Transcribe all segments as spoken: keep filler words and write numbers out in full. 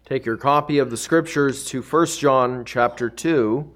Take your copy of the Scriptures to First John chapter two.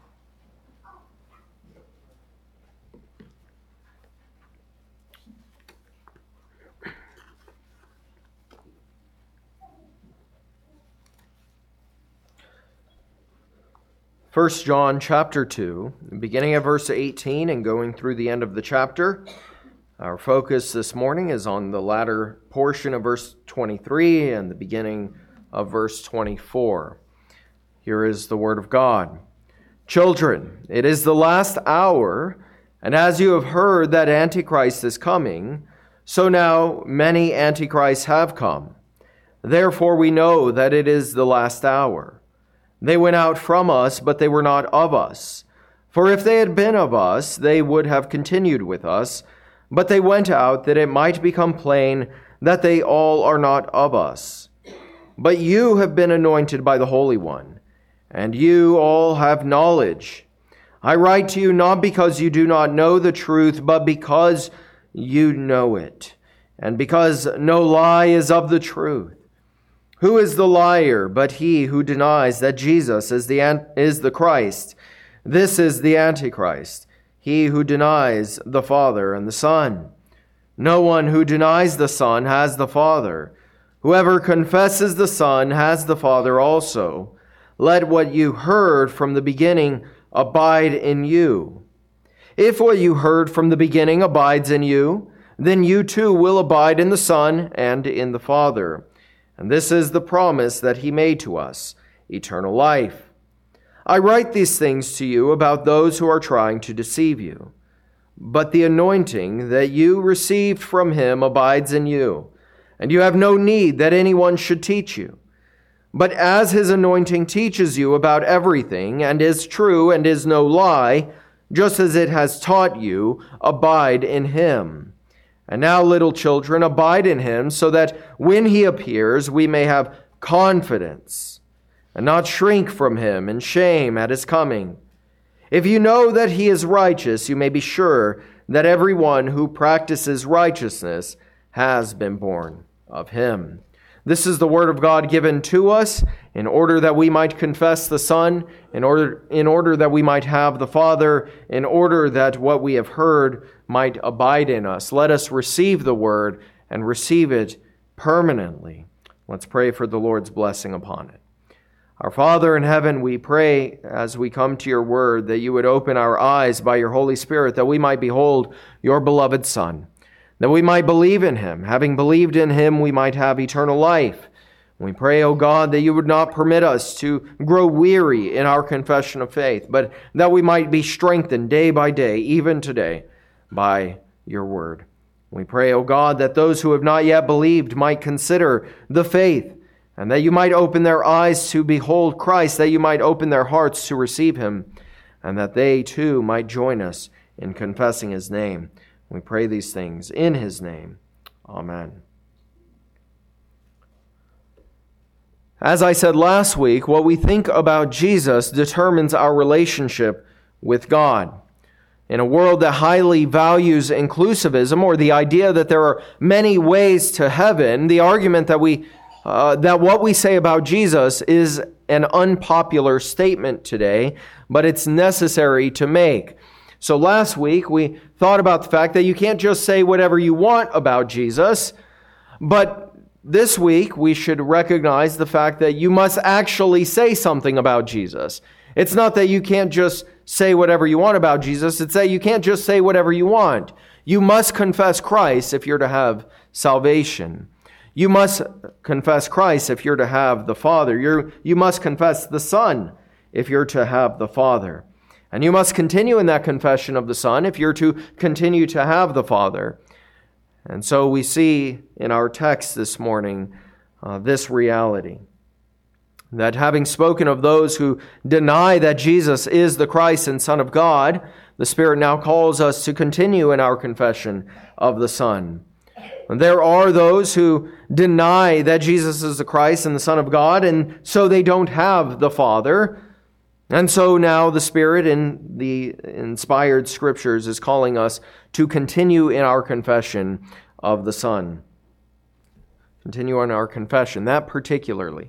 First John chapter two, beginning at verse eighteen and going through the end of the chapter. Our focus this morning is on the latter portion of verse twenty-three and the beginning of verse twenty-four. Here is the word of God. Children, it is the last hour, and as you have heard that Antichrist is coming, so now many Antichrists have come. Therefore we know that it is the last hour. They went out from us, but they were not of us. For if they had been of us, they would have continued with us. But they went out that it might become plain that they all are not of us. But you have been anointed by the Holy One, and you all have knowledge. I write to you not because you do not know the truth, but because you know it, and because no lie is of the truth. Who is the liar but he who denies that Jesus is the is the Christ? This is the Antichrist, he who denies the Father and the Son. No one who denies the Son has the Father. Whoever confesses the Son has the Father also. Let what you heard from the beginning abide in you. If what you heard from the beginning abides in you, then you too will abide in the Son and in the Father. And this is the promise that he made to us, eternal life. I write these things to you about those who are trying to deceive you. But the anointing that you received from him abides in you, and you have no need that anyone should teach you. But as his anointing teaches you about everything, and is true and is no lie, just as it has taught you, abide in him. And now, little children, abide in him, so that when he appears, we may have confidence and not shrink from him in shame at his coming. If you know that he is righteous, you may be sure that everyone who practices righteousness has been born of him. This is the word of God given to us in order that we might confess the Son, in order, in order that we might have the Father, in order that what we have heard might abide in us. Let us receive the word and receive it permanently. Let's pray for the Lord's blessing upon it. Our Father in heaven, we pray as we come to your word that you would open our eyes by your Holy Spirit, that we might behold your beloved Son, that we might believe in him. Having believed in him, we might have eternal life. We pray, O God, that you would not permit us to grow weary in our confession of faith, but that we might be strengthened day by day, even today, by your word. We pray, O God, that those who have not yet believed might consider the faith, and that you might open their eyes to behold Christ, that you might open their hearts to receive him, and that they too might join us in confessing his name. We pray these things in his name. Amen. As I said last week, what we think about Jesus determines our relationship with God. In a world that highly values inclusivism, or the idea that there are many ways to heaven, the argument that we uh, that what we say about Jesus is an unpopular statement today, but it's necessary to make. So last week, we thought about the fact that you can't just say whatever you want about Jesus, but this week, we should recognize the fact that you must actually say something about Jesus. It's not that you can't just say whatever you want about Jesus. It's that you can't just say whatever you want. You must confess Christ if you're to have salvation. You must confess Christ if you're to have the Father. You're, you must confess the Son if you're to have the Father. And you must continue in that confession of the Son if you're to continue to have the Father. And so we see in our text this morning uh, this reality, that having spoken of those who deny that Jesus is the Christ and Son of God, the Spirit now calls us to continue in our confession of the Son. And there are those who deny that Jesus is the Christ and the Son of God, and so they don't have the Father. And so now the Spirit in the inspired Scriptures is calling us to continue in our confession of the Son. Continue on our confession, that particularly.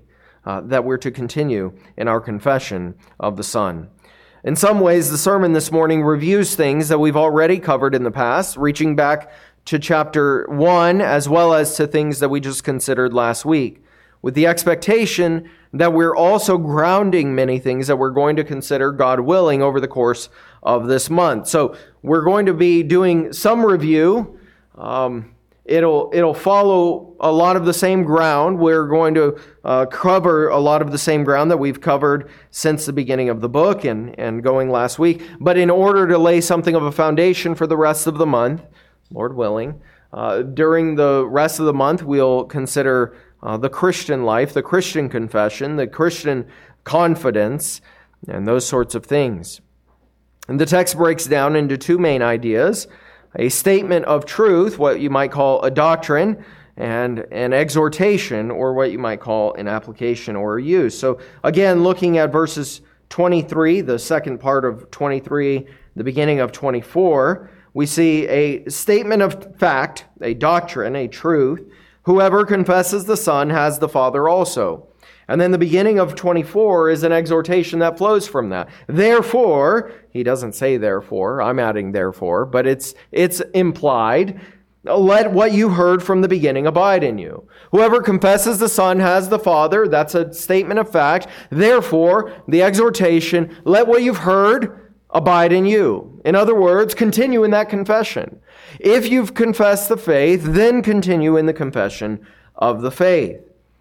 uh, that we're to continue in our confession of the Son. In some ways, the sermon this morning reviews things that we've already covered in the past, reaching back to chapter one, as well as to things that we just considered last week, with the expectation that we're also grounding many things that we're going to consider, God willing, over the course of this month. So we're going to be doing some review. Um, it'll it'll follow a lot of the same ground. We're going to uh, cover a lot of the same ground that we've covered since the beginning of the book and, and going last week. But in order to lay something of a foundation for the rest of the month, Lord willing, uh, during the rest of the month, we'll consider uh, the Christian life, the Christian confession, the Christian confidence, and those sorts of things. And the text breaks down into two main ideas: a statement of truth, what you might call a doctrine, and an exhortation, or what you might call an application or a use. So again, looking at verses twenty-three, the second part of twenty-three, the beginning of twenty-four, we see a statement of fact, a doctrine, a truth. Whoever confesses the Son has the Father also. And then the beginning of twenty-four is an exhortation that flows from that. Therefore, he doesn't say therefore, I'm adding therefore, but it's it's implied, let what you heard from the beginning abide in you. Whoever confesses the Son has the Father, that's a statement of fact. Therefore, the exhortation, let what you've heard abide in you. In other words, continue in that confession. If you've confessed the faith, then continue in the confession of the faith.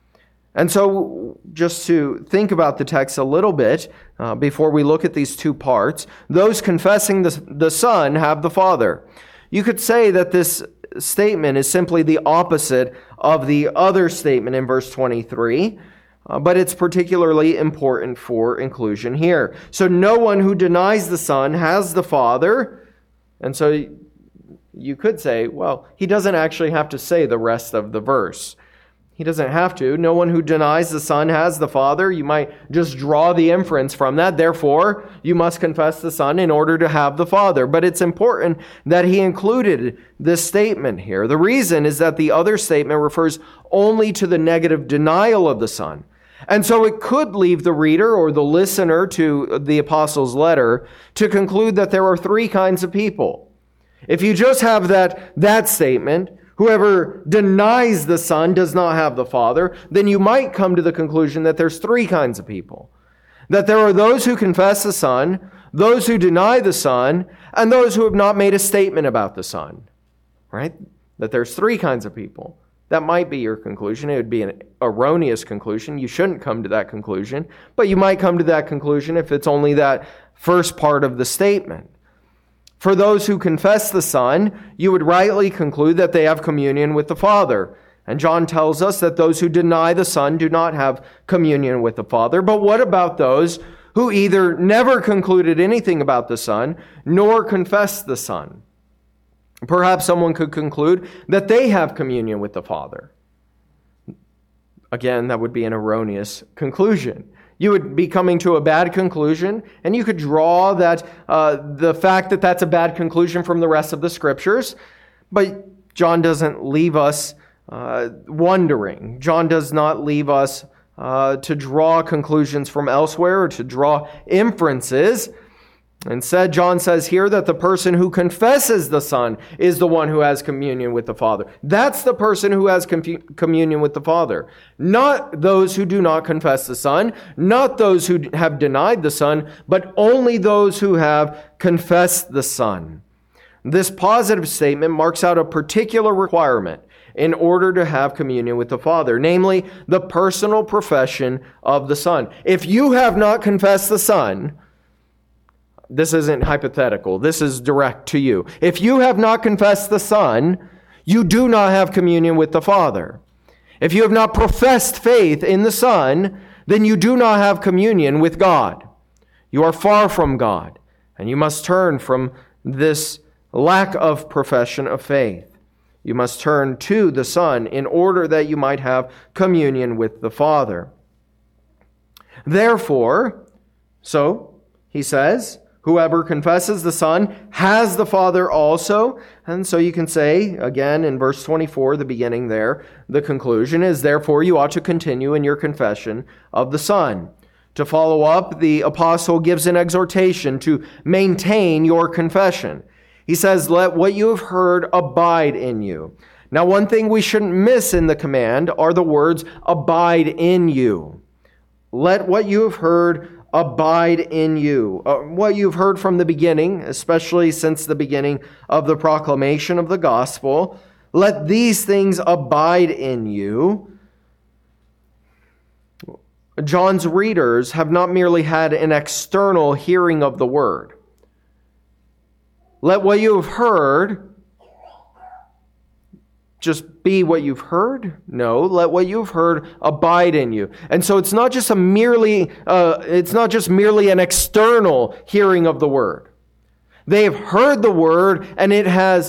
And so, just to think about the text a little bit uh, before we look at these two parts, those confessing the, the Son have the Father. You could say that this statement is simply the opposite of the other statement in verse twenty-three, uh, but it's particularly important for inclusion here. So no one who denies the Son has the Father, and so you could say, well, he doesn't actually have to say the rest of the verse. He doesn't have to. No one who denies the Son has the Father. You might just draw the inference from that. Therefore, you must confess the Son in order to have the Father. But it's important that he included this statement here. The reason is that the other statement refers only to the negative denial of the Son. And so it could leave the reader or the listener to the apostle's letter to conclude that there are three kinds of people. If you just have that, that statement, whoever denies the Son does not have the Father, then you might come to the conclusion that there's three kinds of people. That there are those who confess the Son, those who deny the Son, and those who have not made a statement about the Son. Right? That there's three kinds of people. That might be your conclusion. It would be an erroneous conclusion. You shouldn't come to that conclusion, but you might come to that conclusion if it's only that first part of the statement. For those who confess the Son, you would rightly conclude that they have communion with the Father. And John tells us that those who deny the Son do not have communion with the Father. But what about those who either never concluded anything about the Son, nor confessed the Son? Perhaps someone could conclude that they have communion with the Father. Again, that would be an erroneous conclusion. You would be coming to a bad conclusion, and you could draw that uh, the fact that that's a bad conclusion from the rest of the Scriptures. But John doesn't leave us uh, wondering. John does not leave us uh, to draw conclusions from elsewhere or to draw inferences. Instead, John says here that the person who confesses the Son is the one who has communion with the Father. That's the person who has com- communion with the Father. Not those who do not confess the Son, not those who have denied the Son, but only those who have confessed the Son. This positive statement marks out a particular requirement in order to have communion with the Father, namely the personal profession of the Son. If you have not confessed the Son, this isn't hypothetical. This is direct to you. If you have not confessed the Son, you do not have communion with the Father. If you have not professed faith in the Son, then you do not have communion with God. You are far from God, and you must turn from this lack of profession of faith. You must turn to the Son in order that you might have communion with the Father. Therefore, so, he says, Whoever confesses the Son has the Father also. And so you can say, again, in verse twenty-four, the beginning there, the conclusion is, therefore you ought to continue in your confession of the Son. To follow up, the apostle gives an exhortation to maintain your confession. He says, let what you have heard abide in you. Now, one thing we shouldn't miss in the command are the words, abide in you. Let what you have heard abide in you. Uh, what you've heard from the beginning, especially since the beginning of the proclamation of the gospel, let these things abide in you. John's readers have not merely had an external hearing of the word. Let what you have heard just be what you've heard? No, let what you've heard abide in you. And so it's not just a merely, uh, it's not just merely an external hearing of the word. They have heard the word and it has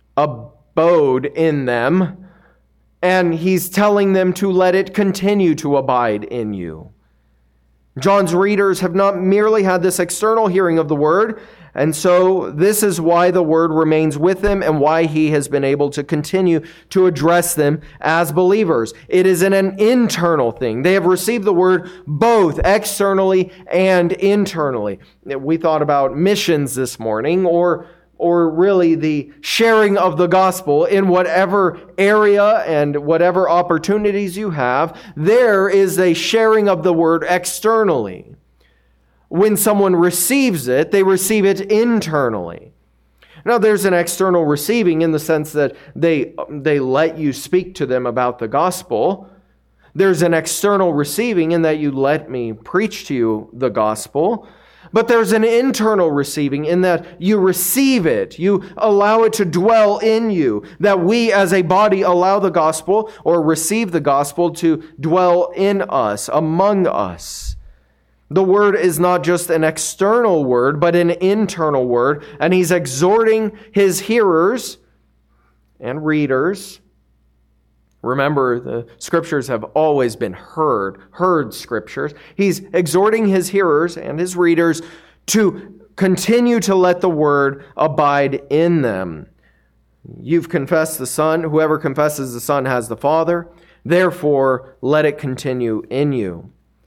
abode in them. And he's telling them to let it continue to abide in you. John's readers have not merely had this external hearing of the word, and so this is why the word remains with them and why he has been able to continue to address them as believers. It is an, an internal thing. They have received the word both externally and internally. We thought about missions this morning, or or really the sharing of the gospel in whatever area and whatever opportunities you have. There is a sharing of the word externally. When someone receives it, they receive it internally. Now, there's an external receiving in the sense that they, they let you speak to them about the gospel. There's an external receiving in that you let me preach to you the gospel. But there's an internal receiving in that you receive it. You allow it to dwell in you. That we as a body allow the gospel or receive the gospel to dwell in us, among us. The word is not just an external word, but an internal word. And he's exhorting his hearers and readers. Remember, the scriptures have always been heard, heard scriptures. He's exhorting his hearers and his readers to continue to let the word abide in them. You've confessed the Son. Whoever confesses the Son has the Father. Therefore, let it continue in you.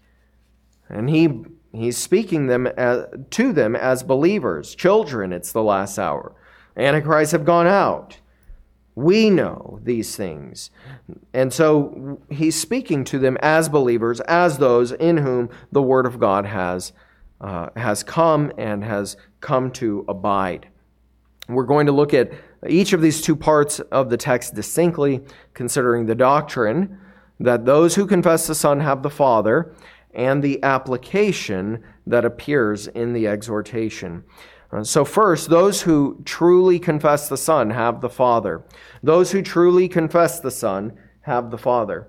And he he's speaking them as, to them as believers. Children, it's the last hour. Antichrists have gone out. We know these things. And so he's speaking to them as believers, as those in whom the word of God has, uh, has come and has come to abide. We're going to look at each of these two parts of the text distinctly, considering the doctrine that those who confess the Son have the Father, and the application that appears in the exhortation. So first, those who truly confess the Son have the Father. Those who truly confess the Son have the Father.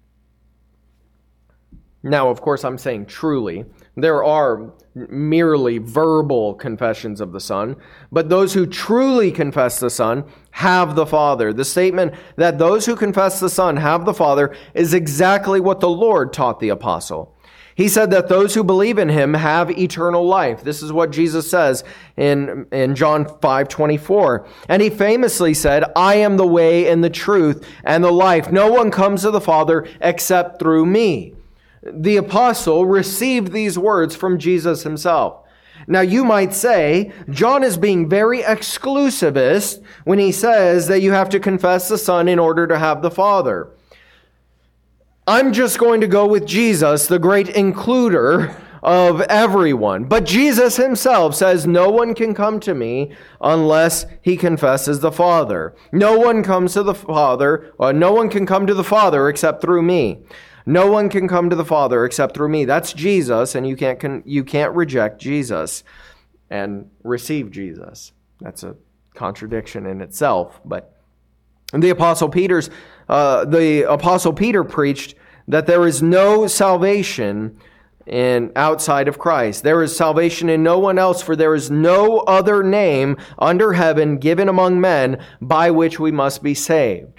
Now, of course, I'm saying truly. There are merely verbal confessions of the Son, but those who truly confess the Son have the Father. The statement that those who confess the Son have the Father is exactly what the Lord taught the apostle. He said that those who believe in him have eternal life. This is what Jesus says in, in John five twenty-four. And he famously said, I am the way and the truth and the life. No one comes to the Father except through me. The apostle received these words from Jesus himself. Now you might say, John is being very exclusivist when he says that you have to confess the Son in order to have the Father. I'm just going to go with Jesus, the great includer of everyone. But Jesus himself says, no one can come to me unless he confesses the Father. No one comes to the Father, or no one can come to the Father except through me. No one can come to the Father except through me. That's Jesus, and you can't can, you can't reject Jesus and receive Jesus. That's a contradiction in itself. But the Apostle Peter's uh, the Apostle Peter preached that there is no salvation in outside of Christ. There is salvation in no one else, for there is no other name under heaven given among men by which we must be saved.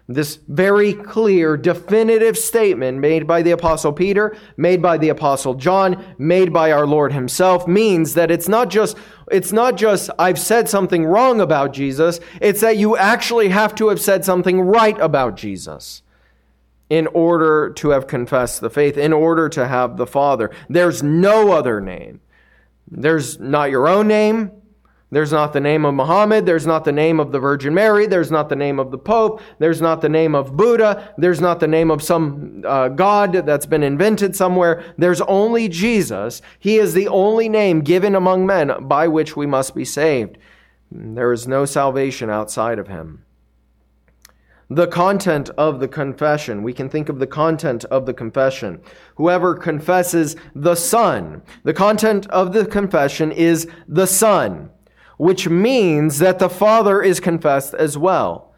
This very clear, definitive statement made by the Apostle Peter, made by the Apostle John, made by our Lord himself means that it's not just, it's not just I've said something wrong about Jesus, it's that you actually have to have said something right about Jesus in order to have confessed the faith, in order to have the Father. There's no other name. There's not your own name. There's not the name of Muhammad. There's not the name of the Virgin Mary. There's not the name of the Pope. There's not the name of Buddha. There's not the name of some uh, God that's been invented somewhere. There's only Jesus. He is the only name given among men by which we must be saved. There is no salvation outside of him. The content of the confession. We can think of the content of the confession. Whoever confesses the Son. The content of the confession is the Son, which means that the Father is confessed as well.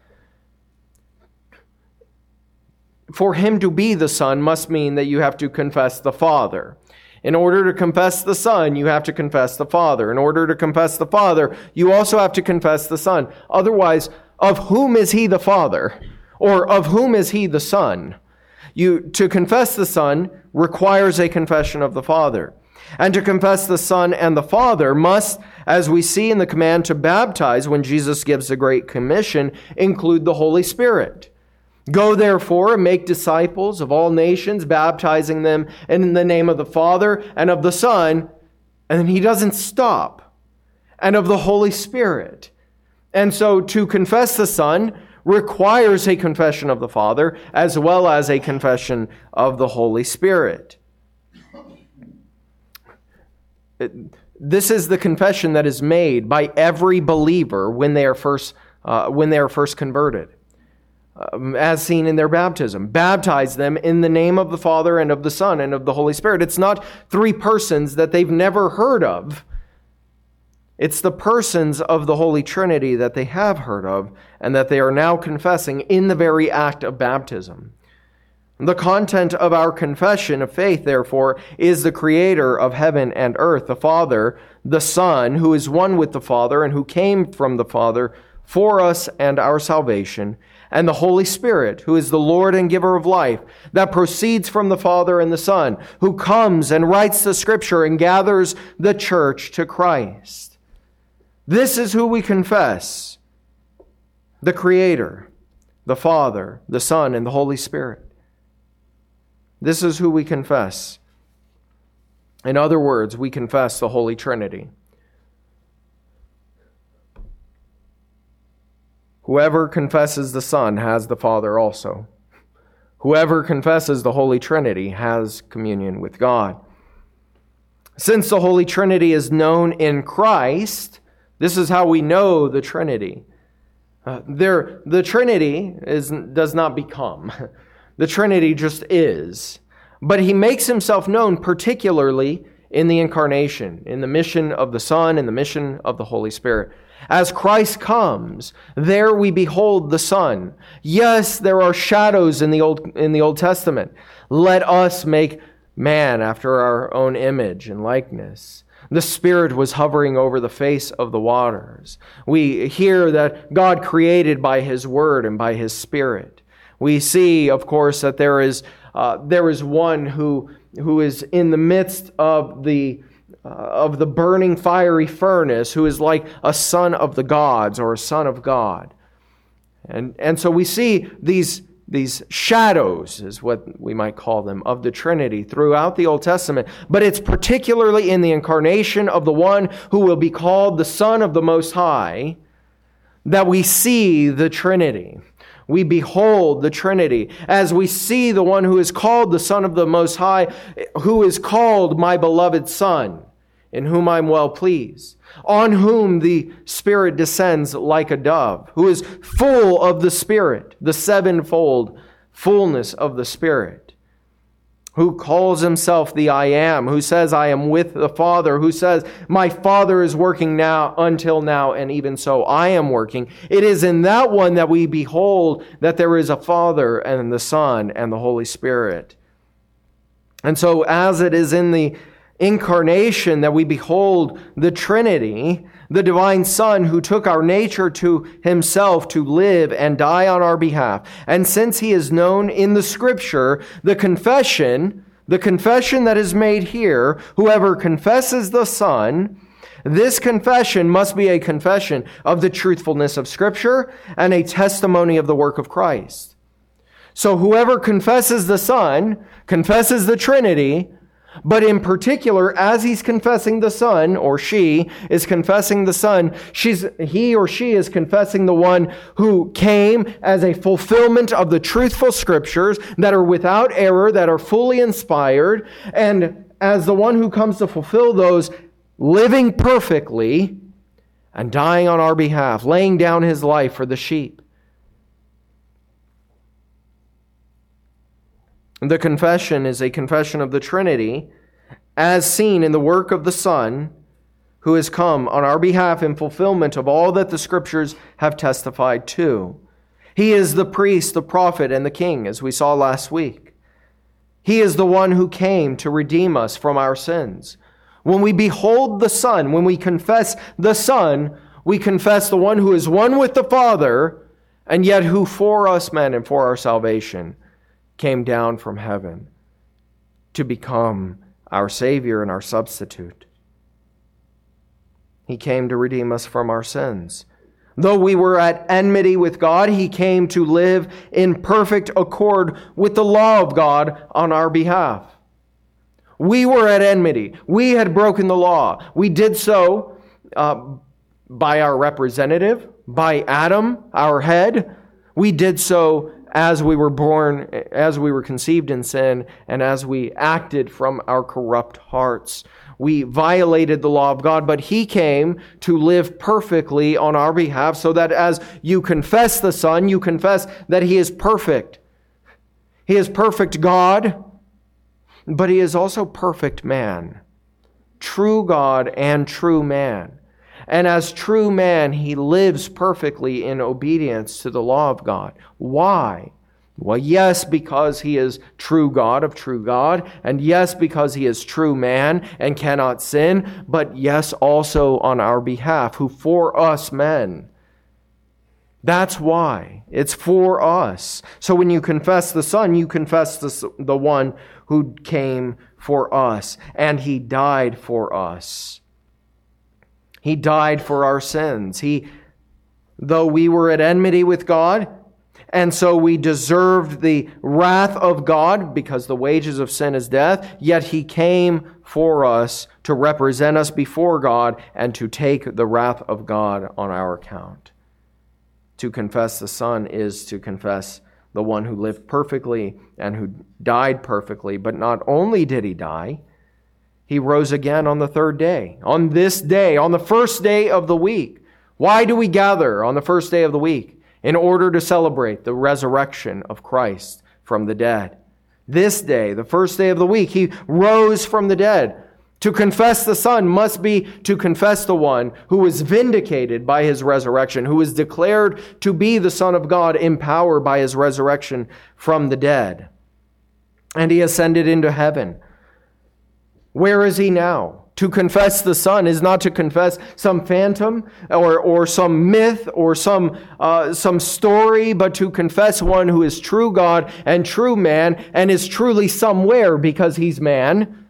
For him to be the Son must mean that you have to confess the Father. In order to confess the Son, you have to confess the Father. In order to confess the Father, you also have to confess the Son. Otherwise, of whom is he the Father? Or of whom is he the Son? You, to confess the Son requires a confession of the Father. And to confess the Son and the Father must, as we see in the command to baptize when Jesus gives the Great Commission, include the Holy Spirit. Go therefore and make disciples of all nations, baptizing them in the name of the Father and of the Son. And then he doesn't stop. And of the Holy Spirit. And so to confess the Son requires a confession of the Father as well as a confession of the Holy Spirit. This is the confession that is made by every believer when they are first uh, when they are first converted, um, as seen in their baptism. Baptize them in the name of the Father and of the Son and of the Holy Spirit. It's not three persons that they've never heard of. It's the persons of the Holy Trinity that they have heard of and that they are now confessing in the very act of baptism. The content of our confession of faith, therefore, is the Creator of heaven and earth, the Father, the Son, who is one with the Father and who came from the Father for us and our salvation, and the Holy Spirit, who is the Lord and giver of life, that proceeds from the Father and the Son, who comes and writes the Scripture and gathers the church to Christ. This is who we confess: the Creator, the Father, the Son, and the Holy Spirit. This is who we confess. In other words, we confess the Holy Trinity. Whoever confesses the Son has the Father also. Whoever confesses the Holy Trinity has communion with God. Since the Holy Trinity is known in Christ, this is how we know the Trinity. Uh, there, the Trinity is, does not become. The Trinity just is. But he makes himself known particularly in the incarnation, in the mission of the Son and the mission of the Holy Spirit. As Christ comes, there we behold the Son. Yes, there are shadows in the Old, in the Old Testament. Let us make man after our own image and likeness. The Spirit was hovering over the face of the waters. We hear that God created by His Word and by His Spirit. We see, of course, that there is uh, there is one who who is in the midst of the uh, of the burning fiery furnace, who is like a son of the gods or a son of God, and and so we see these these shadows, is what we might call them, of the Trinity throughout the Old Testament. But it's particularly in the incarnation of the one who will be called the Son of the Most High that we see the Trinity. We behold the Trinity as we see the one who is called the Son of the Most High, who is called my beloved Son, in whom I'm well pleased, on whom the Spirit descends like a dove, who is full of the Spirit, the sevenfold fullness of the Spirit, who calls himself the I Am, who says, I am with the Father, who says, my Father is working now until now, and even so I am working. It is in that one that we behold that there is a Father and the Son and the Holy Spirit. And so as it is in the incarnation that we behold the Trinity, the divine Son who took our nature to himself to live and die on our behalf. And since he is known in the Scripture, the confession, the confession that is made here, whoever confesses the Son, this confession must be a confession of the truthfulness of Scripture and a testimony of the work of Christ. So whoever confesses the Son confesses the Trinity, but in particular, as he's confessing the Son, or she is confessing the Son, she's, he or she is confessing the one who came as a fulfillment of the truthful Scriptures that are without error, that are fully inspired, and as the one who comes to fulfill those, living perfectly and dying on our behalf, laying down his life for the sheep. The confession is a confession of the Trinity as seen in the work of the Son who has come on our behalf in fulfillment of all that the Scriptures have testified to. He is the priest, the prophet, and the king, as we saw last week. He is the one who came to redeem us from our sins. When we behold the Son, when we confess the Son, we confess the one who is one with the Father, and yet who for us men and for our salvation came down from heaven to become our Savior and our substitute. He came to redeem us from our sins. Though we were at enmity with God, he came to live in perfect accord with the law of God on our behalf. We were at enmity. We had broken the law. We did so uh, by our representative, by Adam, our head. We did so as we were born, as we were conceived in sin, and as we acted from our corrupt hearts. We violated the law of God, but he came to live perfectly on our behalf so that as you confess the Son, you confess that he is perfect. He is perfect God, but he is also perfect man, true God and true man. And as true man, he lives perfectly in obedience to the law of God. Why? Well, yes, because he is true God of true God, and yes, because he is true man and cannot sin, but yes, also on our behalf, who for us men. That's why. It's for us. So when you confess the Son, you confess the, the one who came for us, and he died for us. He died for our sins. He, though we were at enmity with God, and so we deserved the wrath of God because the wages of sin is death, yet he came for us to represent us before God and to take the wrath of God on our account. To confess the Son is to confess the one who lived perfectly and who died perfectly, but not only did he die, he rose again on the third day, on this day, on the first day of the week. Why do we gather on the first day of the week? In order to celebrate the resurrection of Christ from the dead. This day, the first day of the week, he rose from the dead. To confess the Son must be to confess the one who was vindicated by his resurrection, who was declared to be the Son of God in power by his resurrection from the dead. And he ascended into heaven. Where is he now? To confess the Son is not to confess some phantom or, or some myth or some, uh, some story, but to confess one who is true God and true man and is truly somewhere because he's man.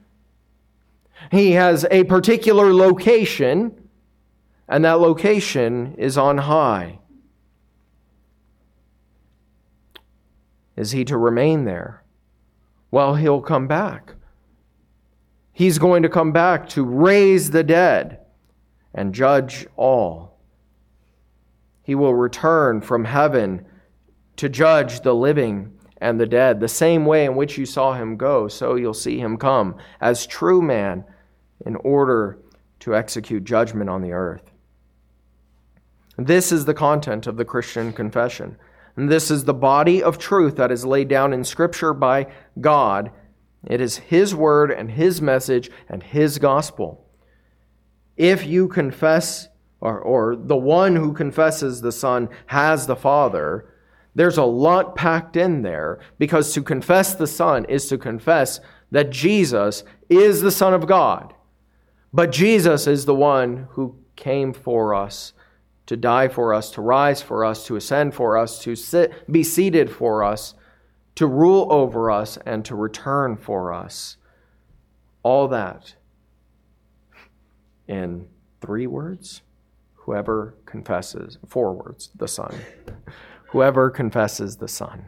He has a particular location, and that location is on high. Is he to remain there? Well, he'll come back. He's going to come back to raise the dead and judge all. He will return from heaven to judge the living and the dead. The same way in which you saw him go, so you'll see him come as true man in order to execute judgment on the earth. This is the content of the Christian confession. And this is the body of truth that is laid down in Scripture by God. It is his word and his message and his gospel. If you confess, or, or the one who confesses the Son has the Father, there's a lot packed in there, because to confess the Son is to confess that Jesus is the Son of God. But Jesus is the one who came for us, to die for us, to rise for us, to ascend for us, to sit, be seated for us, to rule over us, and to return for us. All that in three words. Whoever confesses, four words, the Son. Whoever confesses the Son.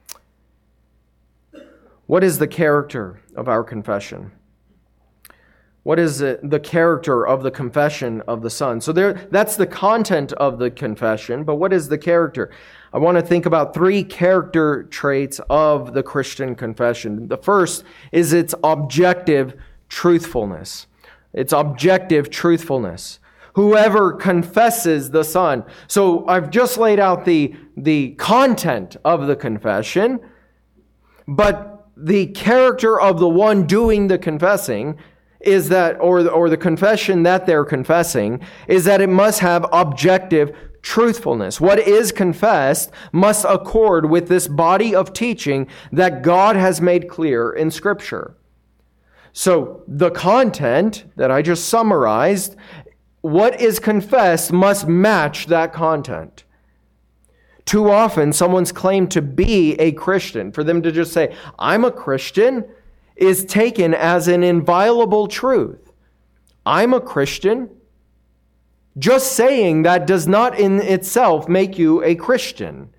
What is the character of our confession? What is it, the character of the confession of the Son? So there, that's the content of the confession, but what is the character? I want to think about three character traits of the Christian confession. The first is its objective truthfulness. Its objective truthfulness. Whoever confesses the Son. So I've just laid out the, the content of the confession, but the character of the one doing the confessing is that, or, or the confession that they're confessing, is that it must have objective truthfulness. What is confessed must accord with this body of teaching that God has made clear in Scripture. So the content that I just summarized, what is confessed must match that content. Too often, someone's claim to be a Christian, for them to just say, I'm a Christian, is taken as an inviolable truth. I'm a Christian. Just saying that does not in itself make you a Christian.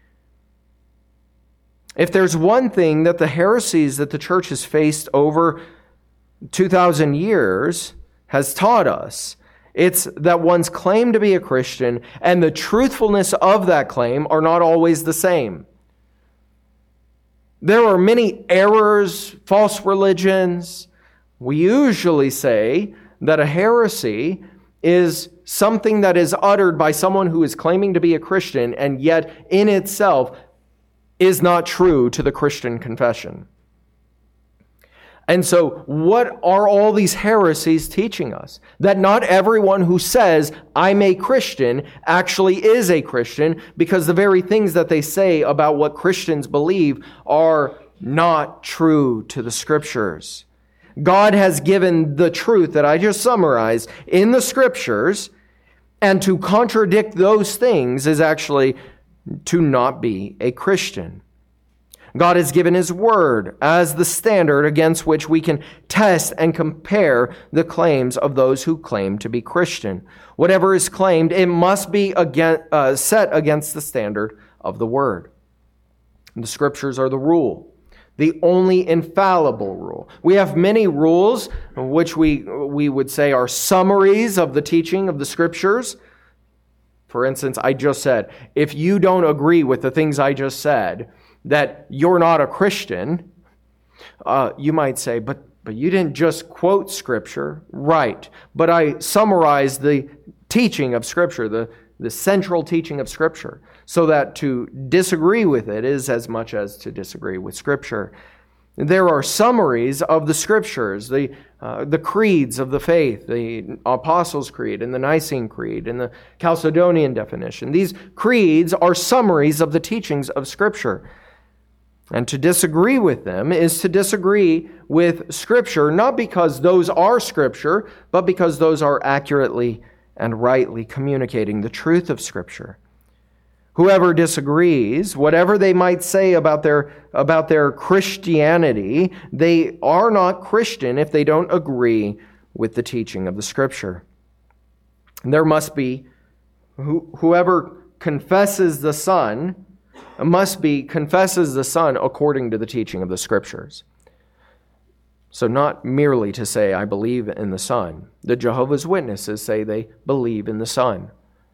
If there's one thing that the heresies that the church has faced over two thousand years has taught us, it's that one's claim to be a Christian and the truthfulness of that claim are not always the same. There are many errors, false religions. We usually say that a heresy is something that is uttered by someone who is claiming to be a Christian and yet in itself is not true to the Christian confession. And so what are all these heresies teaching us? That not everyone who says, I'm a Christian, actually is a Christian, because the very things that they say about what Christians believe are not true to the Scriptures. God has given the truth that I just summarized in the Scriptures, and to contradict those things is actually to not be a Christian. God has given His Word as the standard against which we can test and compare the claims of those who claim to be Christian. Whatever is claimed, it must be against, uh, set against the standard of the Word. The Scriptures are the rule, the only infallible rule. We have many rules, which we, we would say are summaries of the teaching of the Scriptures. For instance, I just said, if you don't agree with the things I just said, that you're not a Christian, uh, you might say, but but you didn't just quote Scripture. Right. But I summarized the teaching of Scripture, the, the central teaching of Scripture, so that to disagree with it is as much as to disagree with Scripture. There are summaries of the Scriptures, the uh, the creeds of the faith, the Apostles' Creed and the Nicene Creed and the Chalcedonian definition. These creeds are summaries of the teachings of Scripture. And to disagree with them is to disagree with Scripture, not because those are Scripture, but because those are accurately and rightly communicating the truth of Scripture. Whoever disagrees, whatever they might say about their, about their Christianity, they are not Christian if they don't agree with the teaching of the Scripture. There must be, who, whoever confesses the Son must be, confesses the Son according to the teaching of the Scriptures. So not merely to say, I believe in the Son. The Jehovah's Witnesses say they believe in the Son.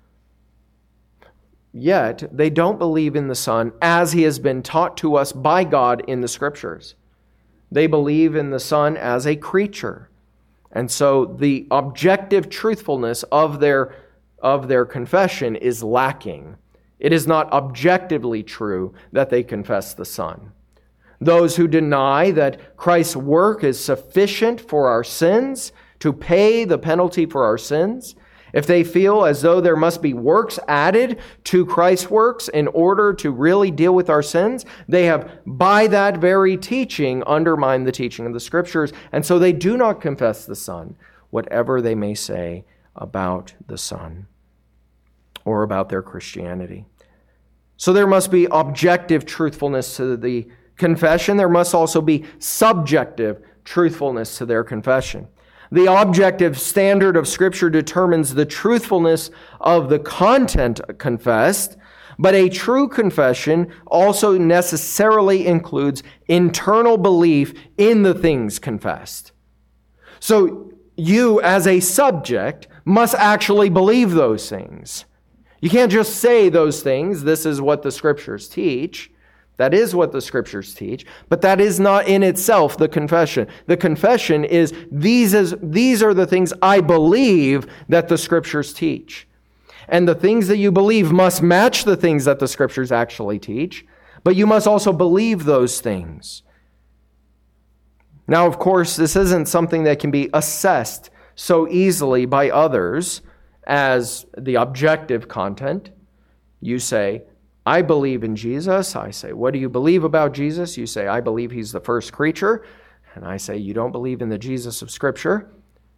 Yet, they don't believe in the Son as He has been taught to us by God in the Scriptures. They believe in the Son as a creature. And so the objective truthfulness of their, of their confession is lacking. It is not objectively true that they confess the Son. Those who deny that Christ's work is sufficient for our sins, to pay the penalty for our sins, if they feel as though there must be works added to Christ's works in order to really deal with our sins, they have, by that very teaching, undermined the teaching of the Scriptures, and so they do not confess the Son, whatever they may say about the Son or about their Christianity. So there must be objective truthfulness to the confession. There must also be subjective truthfulness to their confession. The objective standard of Scripture determines the truthfulness of the content confessed, but a true confession also necessarily includes internal belief in the things confessed. So you, as a subject, must actually believe those things. You can't just say those things, this is what the Scriptures teach. That is what the Scriptures teach, but that is not in itself the confession. The confession is, these, is, these are the things I believe that the Scriptures teach. And the things that you believe must match the things that the Scriptures actually teach, but you must also believe those things. Now, of course, this isn't something that can be assessed so easily by others as the objective content. You say, I believe in Jesus. I say, what do you believe about Jesus? You say, I believe he's the first creature. And I say, you don't believe in the Jesus of Scripture.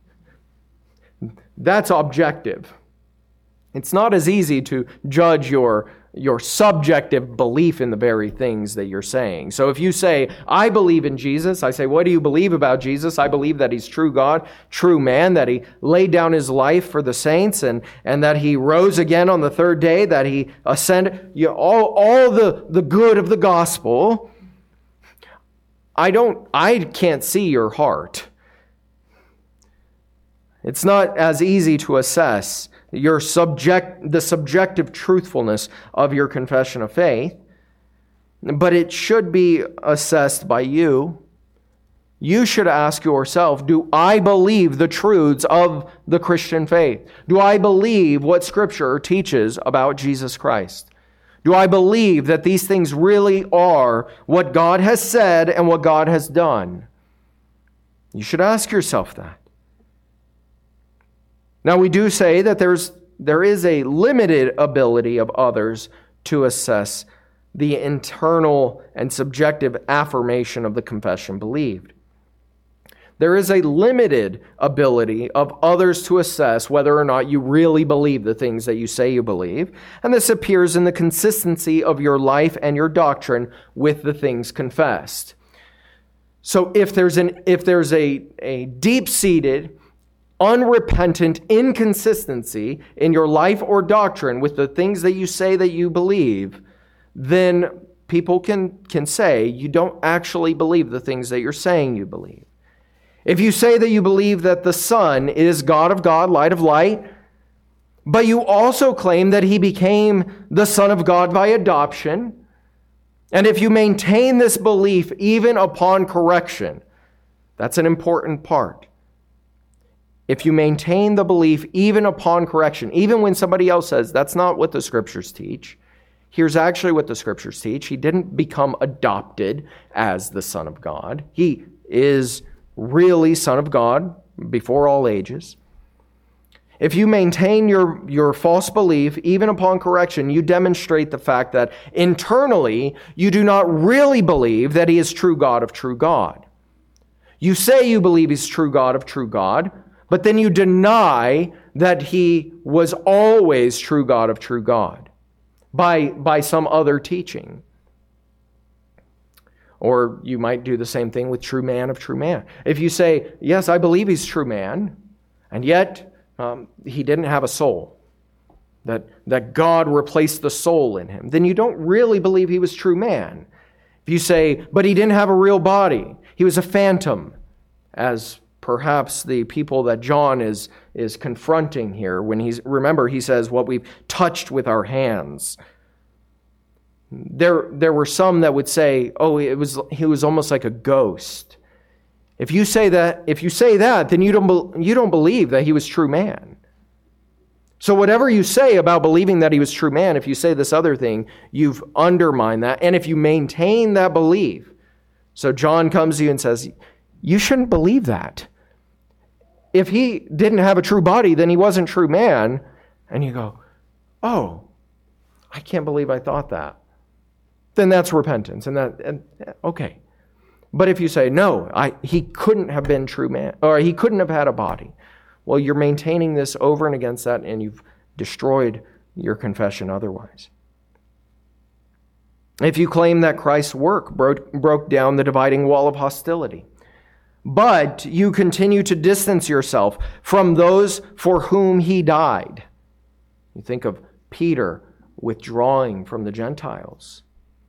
That's objective. It's not as easy to judge your, your subjective belief in the very things that you're saying. So if you say, I believe in Jesus, I say, what do you believe about Jesus? I believe that he's true God, true man, that he laid down his life for the saints, and, and that he rose again on the third day, that he ascended, you know, all, all the, the good of the gospel. I don't, I can't see your heart. It's not as easy to assess your subject, the subjective truthfulness of your confession of faith, but it should be assessed by you. You should ask yourself, do I believe the truths of the Christian faith? Do I believe what Scripture teaches about Jesus Christ? Do I believe that these things really are what God has said and what God has done? You should ask yourself that. Now, we do say that there's there is a limited ability of others to assess the internal and subjective affirmation of the confession believed. There is a limited ability of others to assess whether or not you really believe the things that you say you believe, and this appears in the consistency of your life and your doctrine with the things confessed. So if there's an if there's a, a deep-seated, unrepentant inconsistency in your life or doctrine with the things that you say that you believe, then people can, can say you don't actually believe the things that you're saying you believe. If you say that you believe that the Son is God of God, light of light, but you also claim that he became the Son of God by adoption, and if you maintain this belief even upon correction, that's an important part. If you maintain the belief even upon correction, even when somebody else says that's not what the Scriptures teach, here's actually what the Scriptures teach. He didn't become adopted as the Son of God. He is really Son of God before all ages. If you maintain your, your false belief even upon correction, you demonstrate the fact that internally you do not really believe that he is true God of true God. You say you believe he's true God of true God, but then you deny that he was always true God of true God by, by some other teaching. Or you might do the same thing with true man of true man. If you say, yes, I believe he's true man, and yet um, he didn't have a soul, that, that God replaced the soul in him, then you don't really believe he was true man. If you say, but he didn't have a real body, he was a phantom, as perhaps the people that John is, is confronting here when he's, remember, he says what we've touched with our hands. There, there were some that would say, oh, it was, he was almost like a ghost. If you say that, if you say that, then you don't, you don't believe that he was true man. So whatever you say about believing that he was true man, if you say this other thing, you've undermined that. And if you maintain that belief, so John comes to you and says, you shouldn't believe that. If he didn't have a true body, then he wasn't true man. And you go, oh, I can't believe I thought that. Then that's repentance. And that, and, okay. But if you say, no, I, he couldn't have been true man, or he couldn't have had a body. well, you're maintaining this over and against that, and you've destroyed your confession otherwise. If you claim that Christ's work broke, broke down the dividing wall of hostility, but you continue to distance yourself from those for whom he died. You think of Peter withdrawing from the Gentiles.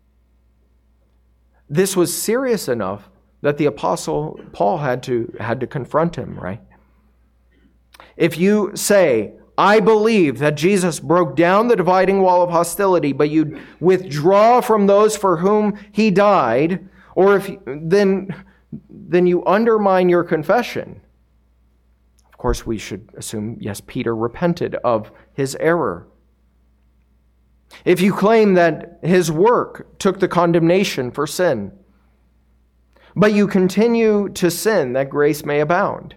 This was serious enough that the Apostle Paul had to, had to confront him, right? If you say, I believe that Jesus broke down the dividing wall of hostility, but you withdraw from those for whom he died, or if then, then you undermine your confession. Of course, we should assume, yes, Peter repented of his error. If you claim that his work took the condemnation for sin, but you continue to sin that grace may abound.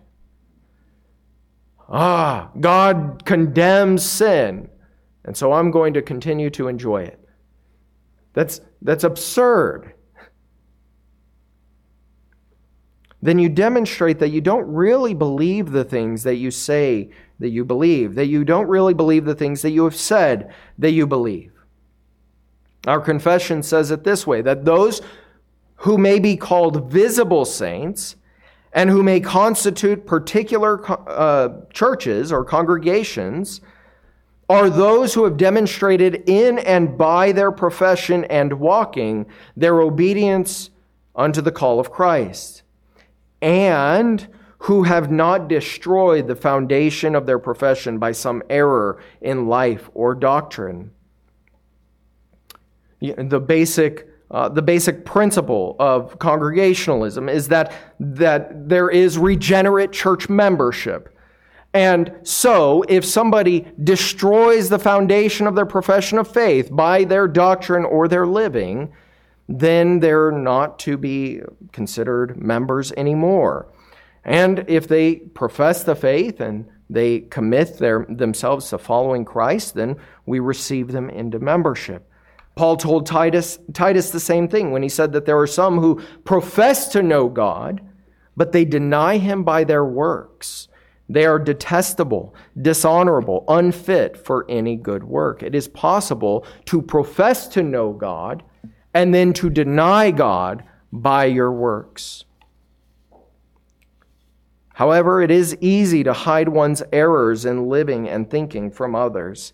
Ah, God condemns sin, and so I'm going to continue to enjoy it. That's, that's absurd. Then you demonstrate that you don't really believe the things that you say that you believe, that you don't really believe the things that you have said that you believe. Our confession says it this way, that those who may be called visible saints and who may constitute particular uh, churches or congregations are those who have demonstrated in and by their profession and walking their obedience unto the call of Christ, and who have not destroyed the foundation of their profession by some error in life or doctrine. The basic, uh, the basic principle of congregationalism is that, that there is regenerate church membership. And so, if somebody destroys the foundation of their profession of faith by their doctrine or their living, then they're not to be considered members anymore. And if they profess the faith and they commit their, themselves to following Christ, then we receive them into membership. Paul told Titus, Titus the same thing when he said that there are some who profess to know God, but they deny him by their works. They are detestable, dishonorable, unfit for any good work. It is possible to profess to know God and then to deny God by your works. However, it is easy to hide one's errors in living and thinking from others.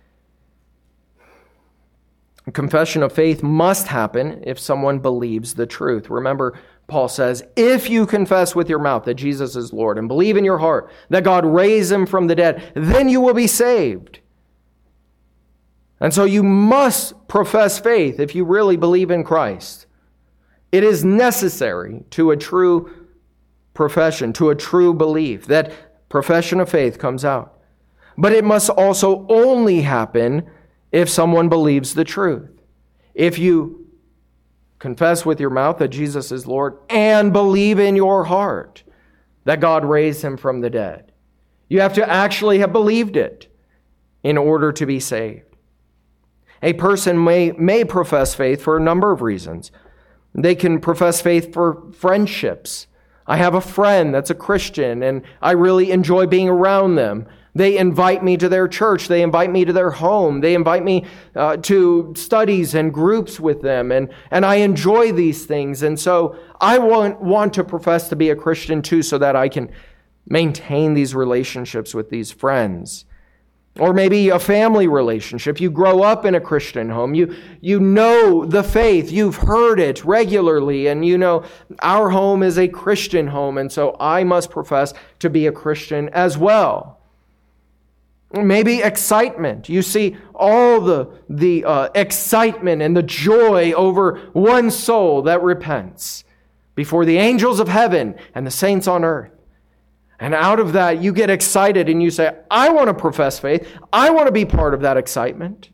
Confession of faith must happen if someone believes the truth. Remember, Paul says, if you confess with your mouth that Jesus is Lord and believe in your heart that God raised him from the dead, then you will be saved. And so you must profess faith if you really believe in Christ. It is necessary to a true profession, to a true belief, that profession of faith comes out. But it must also only happen if someone believes the truth. If you confess with your mouth that Jesus is Lord and believe in your heart that God raised him from the dead, you have to actually have believed it in order to be saved. A person may, may profess faith for a number of reasons. They can profess faith for friendships. I have a friend that's a Christian and I really enjoy being around them. They invite me to their church. They invite me to their home. They invite me uh, to studies and groups with them. And, and I enjoy these things. And so I want, want to profess to be a Christian too so that I can maintain these relationships with these friends. Or maybe a family relationship. You grow up in a Christian home. You, you know the faith. You've heard it regularly. And you know our home is a Christian home. And so I must profess to be a Christian as well. Maybe excitement. You see all the, the uh, excitement and the joy over one soul that repents before the angels of heaven and the saints on earth. And out of that, you get excited and you say, I want to profess faith. I want to be part of that excitement.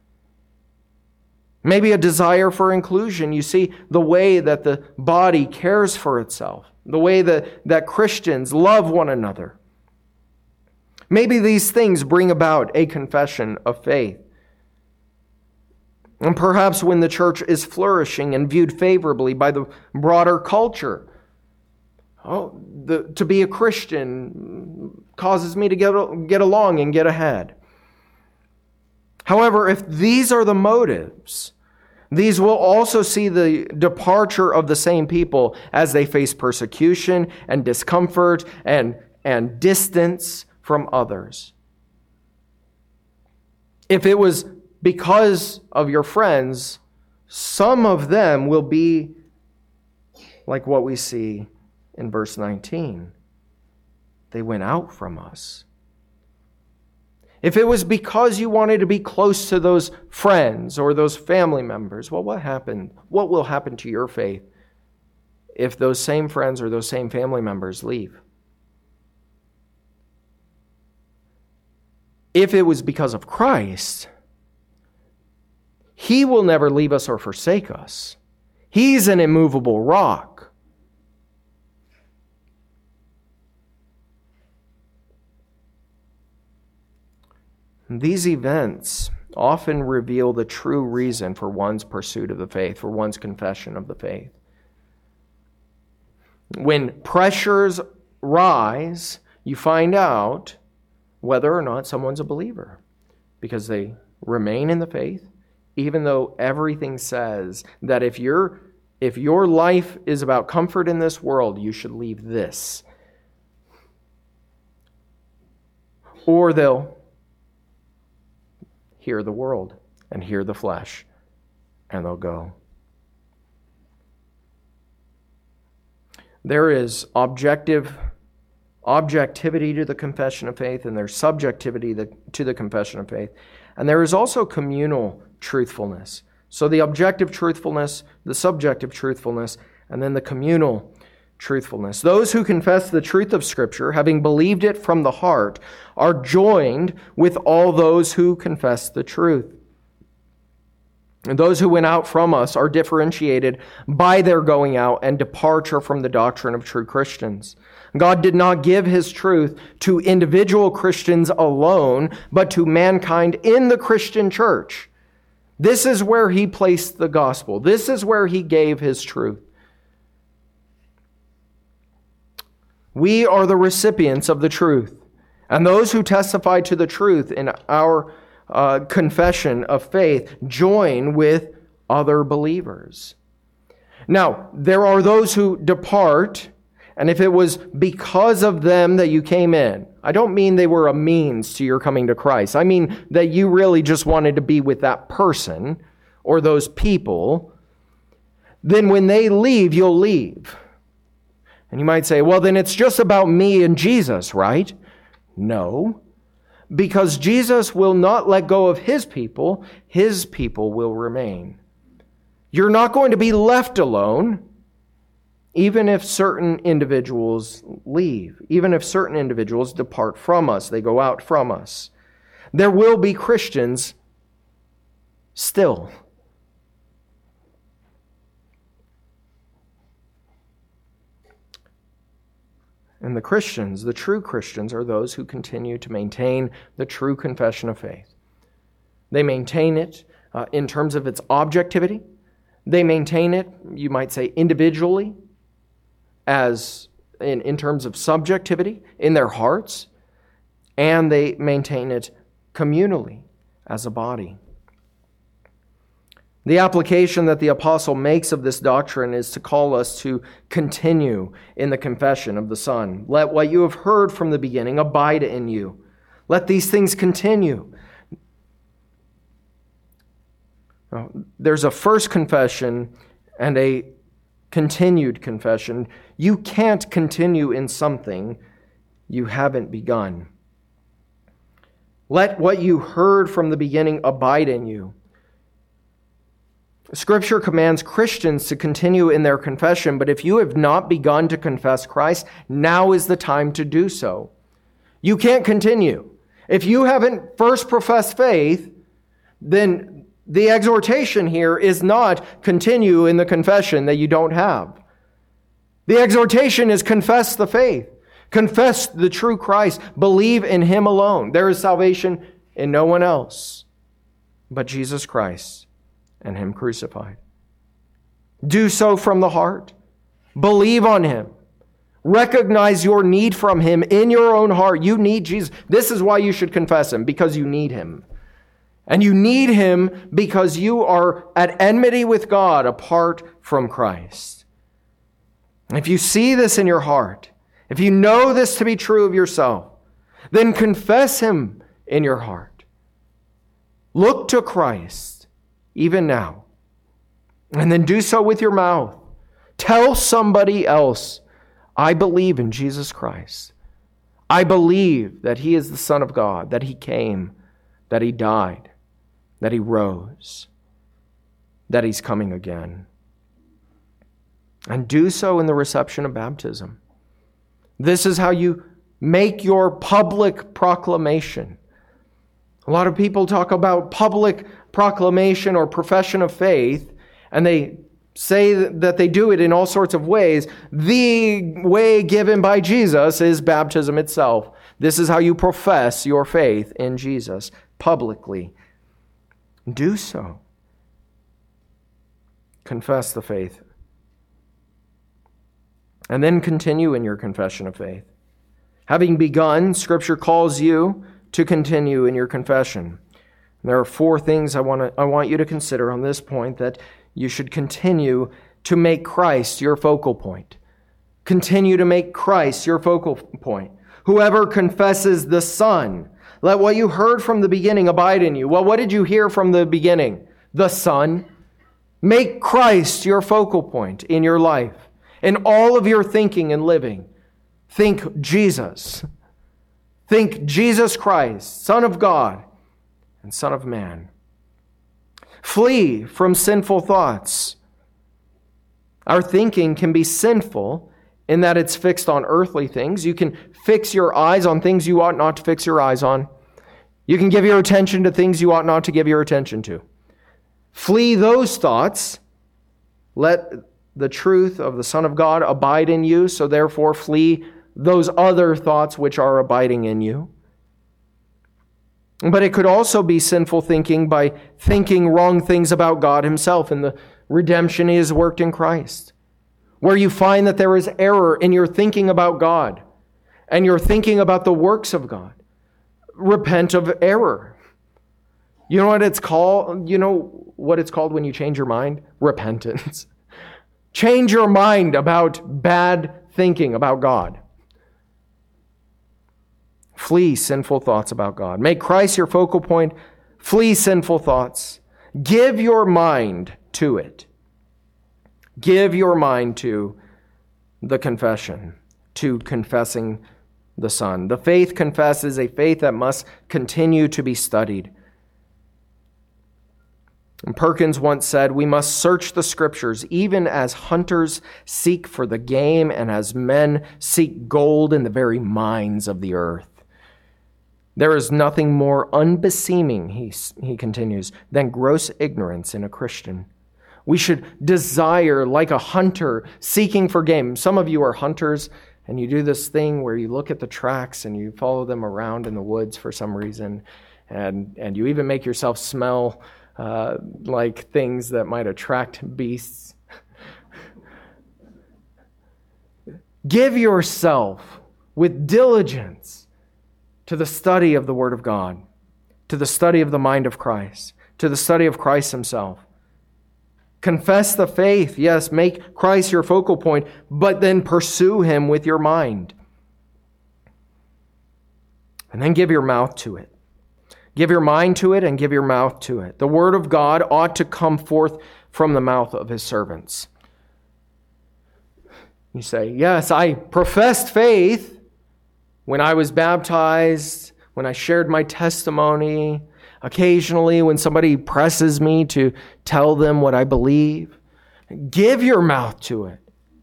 Maybe a desire for inclusion. You see the way that the body cares for itself, the way that, that Christians love one another. Maybe these things bring about a confession of faith. And perhaps when the church is flourishing and viewed favorably by the broader culture, Oh, the, to be a Christian causes me to get, get along and get ahead. However, if these are the motives, these will also see the departure of the same people as they face persecution and discomfort and, and distance from others. If it was because of your friends, some of them will be like what we see in verse nineteen. They went out from us. If it was because you wanted to be close to those friends or those family members, well, what happened? What will happen to your faith if those same friends or those same family members leave? If it was because of Christ, He will never leave us or forsake us. He's an immovable rock. These events often reveal the true reason for one's pursuit of the faith, for one's confession of the faith. When pressures rise, you find out whether or not someone's a believer, because they remain in the faith, even though everything says that if you're if your life is about comfort in this world, you should leave this. Or they'll hear the world and hear the flesh, and they'll go. There is objective objectivity to the confession of faith, and there's subjectivity to the confession of faith. And there is also communal truthfulness. So the objective truthfulness, the subjective truthfulness, and then the communal truthfulness. Those who confess the truth of Scripture, having believed it from the heart, are joined with all those who confess the truth. And those who went out from us are differentiated by their going out and departure from the doctrine of true Christians. God did not give His truth to individual Christians alone, but to mankind in the Christian church. This is where He placed the gospel. This is where He gave His truth. We are the recipients of the truth, and those who testify to the truth in our uh, confession of faith join with other believers. Now, there are those who depart, and if it was because of them that you came in, I don't mean they were a means to your coming to Christ. I mean that you really just wanted to be with that person or those people. Then when they leave, you'll leave. And you might say, well, then it's just about me and Jesus, right? No, because Jesus will not let go of His people. His people will remain. You're not going to be left alone, even if certain individuals leave, even if certain individuals depart from us, they go out from us. There will be Christians still. And the Christians, the true Christians, are those who continue to maintain the true confession of faith. They maintain it uh, in terms of its objectivity. They maintain it, you might say, individually, as in, in terms of subjectivity in their hearts. And they maintain it communally as a body. The application that the apostle makes of this doctrine is to call us to continue in the confession of the Son. Let what you have heard from the beginning abide in you. Let these things continue. Now, there's a first confession and a continued confession. You can't continue in something you haven't begun. Let what you heard from the beginning abide in you. Scripture commands Christians to continue in their confession, but if you have not begun to confess Christ, now is the time to do so. You can't continue. If you haven't first professed faith, then the exhortation here is not continue in the confession that you don't have. The exhortation is confess the faith. Confess the true Christ. Believe in Him alone. There is salvation in no one else but Jesus Christ and Him crucified. Do so from the heart. Believe on Him. Recognize your need from him in your own heart. You need Jesus. This is why you should confess him, because you need him. And you need him because you are at enmity with God apart from Christ. If you see this in your heart, if you know this to be true of yourself, then confess him in your heart. Look to Christ, even now. And then do so with your mouth. Tell somebody else, I believe in Jesus Christ. I believe that he is the Son of God, that he came, that he died, that he rose, that he's coming again. And do so in the reception of baptism. This is how you make your public proclamation. A lot of people talk about public proclamation or profession of faith, and they say that they do it in all sorts of ways. The way given by Jesus is baptism itself. This is how you profess your faith in Jesus publicly. Do so. Confess the faith. And then continue in your confession of faith. Having begun, Scripture calls you to continue in your confession. There are four things I want to, I want you to consider on this point that you should continue to make Christ your focal point. Continue to make Christ your focal point. Whoever confesses the Son, let what you heard from the beginning abide in you. Well, what did you hear from the beginning? The Son. Make Christ your focal point in your life. In all of your thinking and living, think Jesus. Think Jesus Christ, Son of God and Son of Man. Flee from sinful thoughts. Our thinking can be sinful in that it's fixed on earthly things. You can fix your eyes on things you ought not to fix your eyes on. You can give your attention to things you ought not to give your attention to. Flee those thoughts. Let the truth of the Son of God abide in you, so therefore flee those other thoughts which are abiding in you. But it could also be sinful thinking by thinking wrong things about God himself and the redemption he has worked in Christ, where you find that there is error in your thinking about God and your thinking about the works of God. Repent of error. You know what it's called? You know what it's called when you change your mind? Repentance. Change your mind about bad thinking about God. Flee sinful thoughts about God. Make Christ your focal point. Flee sinful thoughts. Give your mind to it. Give your mind to the confession, to confessing the Son. The faith confessed is a faith that must continue to be studied. And Perkins once said, we must search the Scriptures even as hunters seek for the game and as men seek gold in the very mines of the earth. There is nothing more unbeseeming, he, he continues, than gross ignorance in a Christian. We should desire, like a hunter seeking for game. Some of you are hunters, and you do this thing where you look at the tracks and you follow them around in the woods for some reason, and, and you even make yourself smell uh, like things that might attract beasts. Give yourself with diligence to the study of the Word of God, to the study of the mind of Christ, to the study of Christ himself. Confess the faith, yes, make Christ your focal point, but then pursue him with your mind. And then give your mouth to it. Give your mind to it and give your mouth to it. The Word of God ought to come forth from the mouth of his servants. You say, yes, I professed faith when I was baptized, when I shared my testimony, occasionally when somebody presses me to tell them what I believe. Give your mouth to it.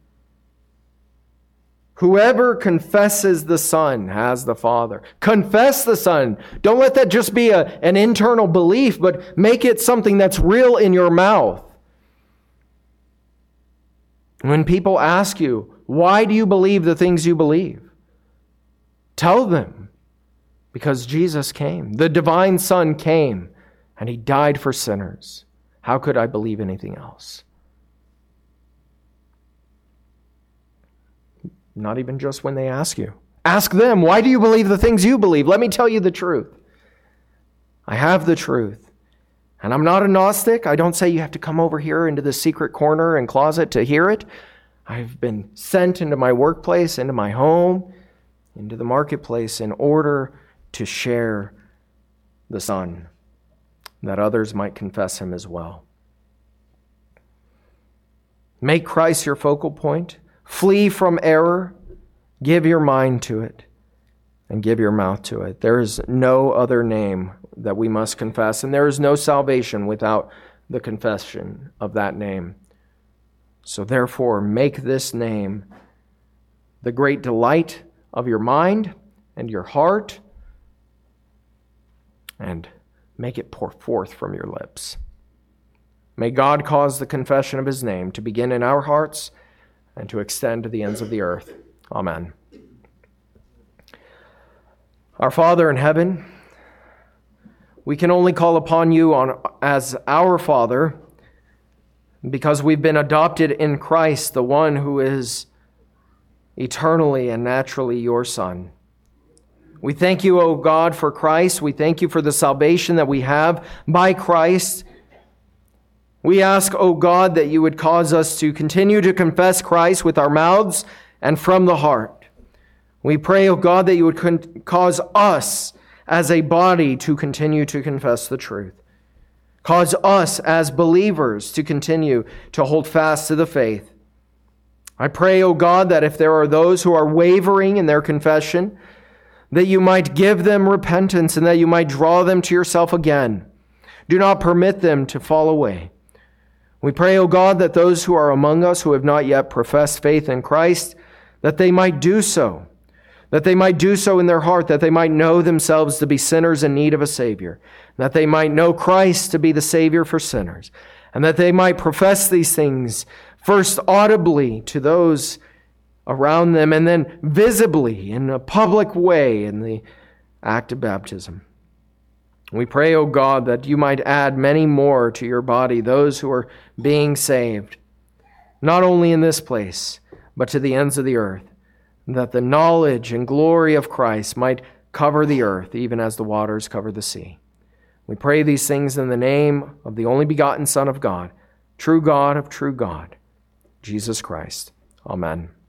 Whoever confesses the Son has the Father. Confess the Son. Don't let that just be a, an internal belief, but make it something that's real in your mouth. When people ask you, why do you believe the things you believe? Tell them, because Jesus came. The divine Son came, and he died for sinners. How could I believe anything else? not even just when they ask you. Ask them, why do you believe the things you believe? Let me tell you the truth. I have the truth. And I'm not a Gnostic. I don't say you have to come over here into the secret corner and closet to hear it. I've been sent into my workplace, into my home, into the marketplace in order to share the Son, that others might confess him as well. Make Christ your focal point. Flee from error. Give your mind to it and give your mouth to it. There is no other name that we must confess, and there is no salvation without the confession of that name. So therefore, make this name the great delight of your mind and your heart, and make it pour forth from your lips. May God cause the confession of his name to begin in our hearts and to extend to the ends of the earth. Amen. Our Father in heaven, we can only call upon you on, as our Father because we've been adopted in Christ, the one who is eternally and naturally your Son. We thank you, O God, for Christ. We thank you for the salvation that we have by Christ. We ask, O God, that you would cause us to continue to confess Christ with our mouths and from the heart. We pray, O God, that you would con- cause us as a body to continue to confess the truth. Cause us as believers to continue to hold fast to the faith. I pray, O God, that if there are those who are wavering in their confession, that you might give them repentance and that you might draw them to yourself again. Do not permit them to fall away. We pray, O God, that those who are among us who have not yet professed faith in Christ, that they might do so, that they might do so in their heart, that they might know themselves to be sinners in need of a Savior, that they might know Christ to be the Savior for sinners, and that they might profess these things first audibly to those around them and then visibly in a public way in the act of baptism. We pray, O God, that you might add many more to your body, those who are being saved, not only in this place, but to the ends of the earth, that the knowledge and glory of Christ might cover the earth, even as the waters cover the sea. We pray these things in the name of the only begotten Son of God, true God of true God, Jesus Christ. Amen.